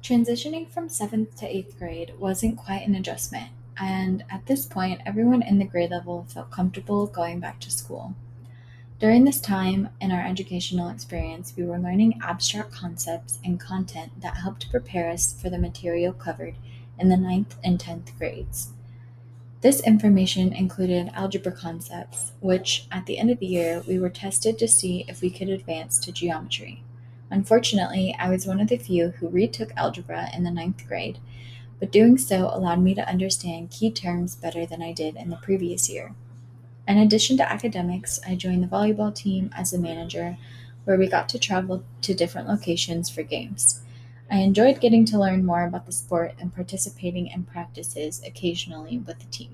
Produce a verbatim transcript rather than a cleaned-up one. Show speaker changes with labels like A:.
A: Transitioning from seventh to eighth grade wasn't quite an adjustment, and at this point, everyone in the grade level felt comfortable going back to school. During this time in our educational experience, we were learning abstract concepts and content that helped prepare us for the material covered in the ninth and tenth grades. This information included algebra concepts, which, at the end of the year, we were tested to see if we could advance to geometry. Unfortunately, I was one of the few who retook algebra in the ninth grade, but doing so allowed me to understand key terms better than I did in the previous year. In addition to academics, I joined the volleyball team as a manager, where we got to travel to different locations for games. I enjoyed getting to learn more about the sport and participating in practices occasionally with the team.